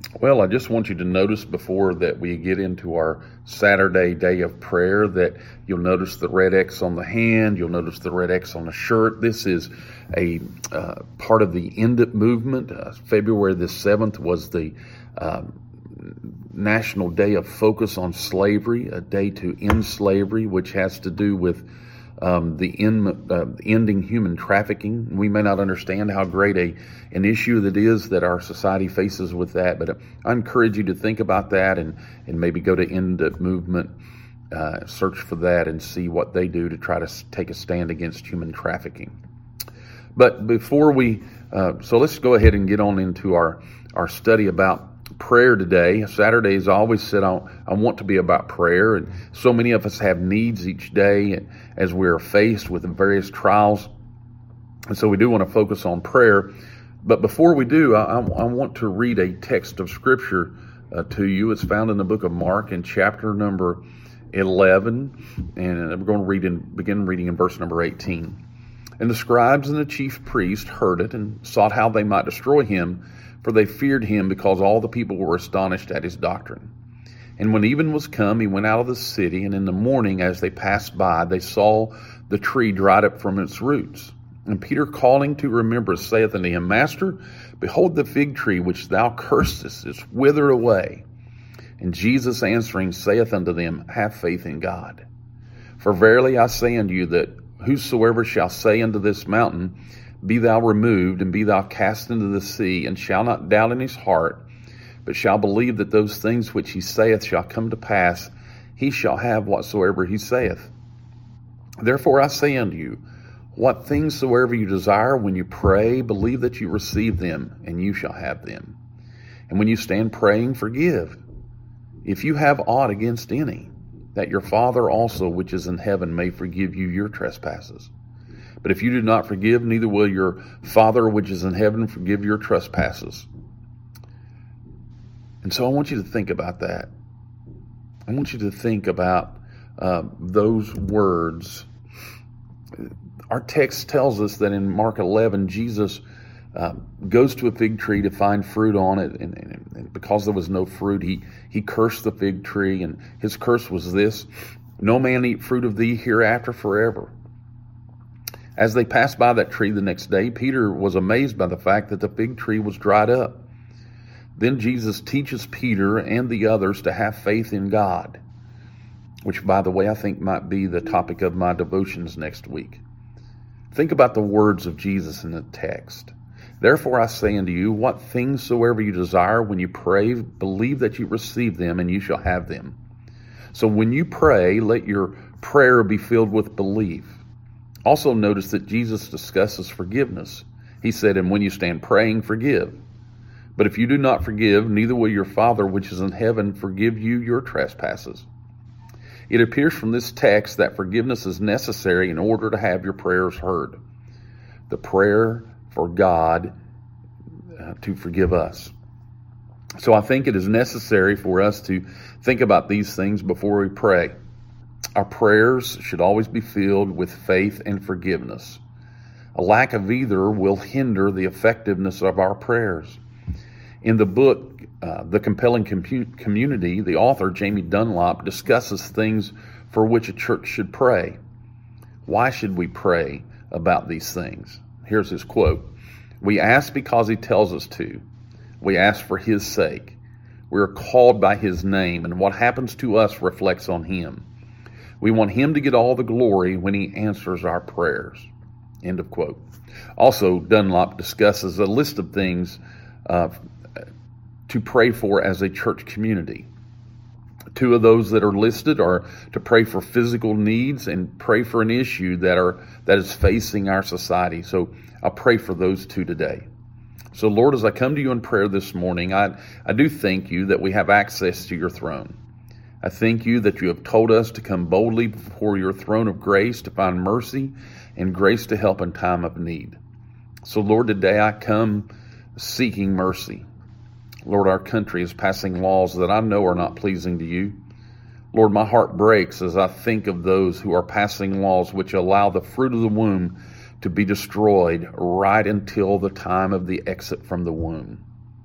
Well, I just want you to notice before that we get into our Saturday day of prayer that you'll notice the red X on the hand, you'll notice the red X on the shirt. This is a part of the End It movement. February the 7th was the National Day of Focus on Slavery, a day to end slavery, which has to do with ending human trafficking. We may not understand how great an issue that is that our society faces with that, but I encourage you to think about that and maybe go to End It Movement, search for that and see what they do to try to take a stand against human trafficking. But before so let's go ahead and get on into our study about prayer today. Saturdays I always said I want to be about prayer, and so many of us have needs each day and as we're faced with various trials, and so we do want to focus on prayer. But before we do, I want to read a text of scripture to you. It's found in the book of Mark in chapter number 11, and we're going to begin reading in verse number 18. And the scribes and the chief priests heard it and sought how they might destroy him, for they feared him, because all the people were astonished at his doctrine. And when even was come, he went out of the city, and in the morning as they passed by, they saw the tree dried up from its roots. And Peter, calling to remembrance, saith unto him, Master, behold, the fig tree which thou cursedst is withered away. And Jesus answering saith unto them, Have faith in God. For verily I say unto you, that whosoever shall say unto this mountain, Be thou removed, and be thou cast into the sea, and shall not doubt in his heart, but shall believe that those things which he saith shall come to pass, he shall have whatsoever he saith. Therefore I say unto you, what things soever you desire when you pray, believe that you receive them, and you shall have them. And when you stand praying, forgive, if you have aught against any, that your Father also which is in heaven may forgive you your trespasses. But if you do not forgive, neither will your Father which is in heaven forgive your trespasses. And so I want you to think about that. I want you to think about those words. Our text tells us that in Mark 11, Jesus goes to a fig tree to find fruit on it, and because there was no fruit, he cursed the fig tree, and his curse was this: No man eat fruit of thee hereafter forever. As they passed by that tree the next day, Peter was amazed by the fact that the fig tree was dried up. Then Jesus teaches Peter and the others to have faith in God, which, by the way, I think might be the topic of my devotions next week. Think about the words of Jesus in the text. Therefore I say unto you, what things soever you desire when you pray, believe that you receive them, and you shall have them. So when you pray, let your prayer be filled with belief. Also notice that Jesus discusses forgiveness. He said, and when you stand praying, forgive. But if you do not forgive, neither will your Father which is in heaven forgive you your trespasses. It appears from this text that forgiveness is necessary in order to have your prayers heard. The prayer for God to forgive us. So I think it is necessary for us to think about these things before we pray. Our prayers should always be filled with faith and forgiveness. A lack of either will hinder the effectiveness of our prayers. In the book, The Compelling Community, the author, Jamie Dunlop, discusses things for which a church should pray. Why should we pray about these things? Here's his quote. We ask because he tells us to. We ask for his sake. We are called by his name, and what happens to us reflects on him. We want him to get all the glory when he answers our prayers. End of quote. Also, Dunlop discusses a list of things to pray for as a church community. Two of those that are listed are to pray for physical needs and pray for an issue that is facing our society. So I'll pray for those two today. So Lord, as I come to you in prayer this morning, I do thank you that we have access to your throne. I thank you that you have told us to come boldly before your throne of grace to find mercy and grace to help in time of need. So Lord, today I come seeking mercy. Lord, our country is passing laws that I know are not pleasing to you. Lord, my heart breaks as I think of those who are passing laws which allow the fruit of the womb to be destroyed right until the time of the exit from the womb.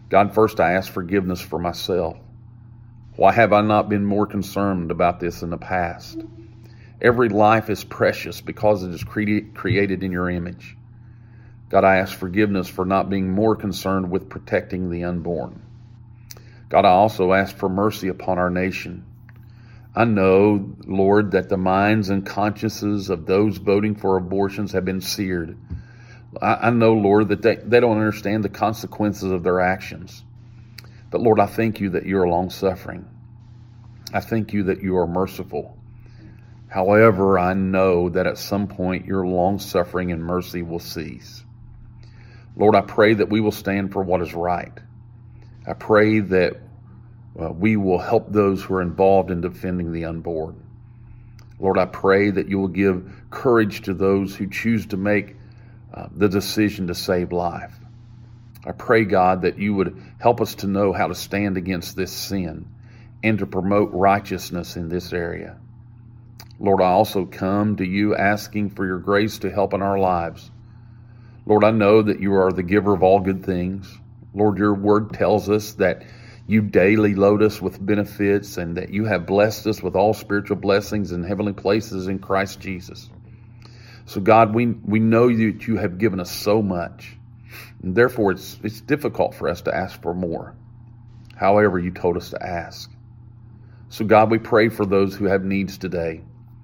God, first I ask forgiveness for myself. Why have I not been more concerned about this in the past? Every life is precious because it is created in your image. God, I ask forgiveness for not being more concerned with protecting the unborn. God, I also ask for mercy upon our nation. I know, Lord, that the minds and consciences of those voting for abortions have been seared. I know, Lord, that they don't understand the consequences of their actions. But Lord, I thank you that you are long-suffering. I thank you that you are merciful. However, I know that at some point your long-suffering and mercy will cease. Lord, I pray that we will stand for what is right. I pray that we will help those who are involved in defending the unborn. Lord, I pray that you will give courage to those who choose to make the decision to save life. I pray, God, that you would help us to know how to stand against this sin and to promote righteousness in this area. Lord, I also come to you asking for your grace to help in our lives. Lord, I know that you are the giver of all good things. Lord, your word tells us that you daily load us with benefits and that you have blessed us with all spiritual blessings in heavenly places in Christ Jesus. So God, we know that you have given us so much. And therefore, it's difficult for us to ask for more. However, you told us to ask. So God, we pray for those who have needs today.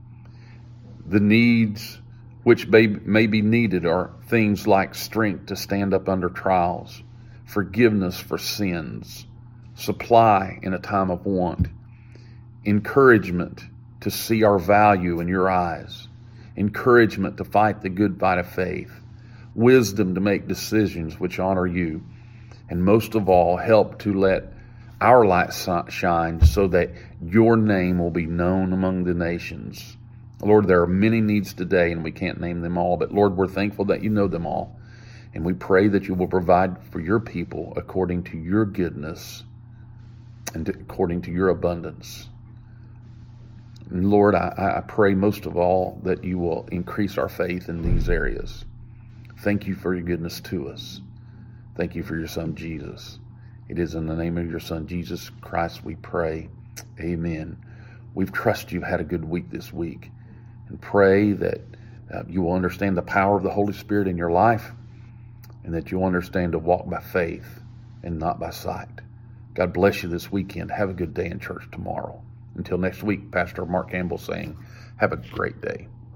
The needs which may be needed are things like strength to stand up under trials, forgiveness for sins, supply in a time of want, encouragement to see our value in your eyes, encouragement to fight the good fight of faith, wisdom to make decisions which honor you, and most of all, help to let our light shine so that your name will be known among the nations. Lord, there are many needs today, and we can't name them all, but Lord, we're thankful that you know them all, and we pray that you will provide for your people according to your goodness and according to your abundance. And Lord, I pray most of all that you will increase our faith in these areas. Thank you for your goodness to us. Thank you for your Son, Jesus. It is in the name of your Son, Jesus Christ, we pray. Amen. We've trusted you've had a good week this week, and pray that you will understand the power of the Holy Spirit in your life, and that you'll understand to walk by faith and not by sight. God bless you this weekend. Have a good day in church tomorrow. Until next week, Pastor Mark Campbell saying, have a great day.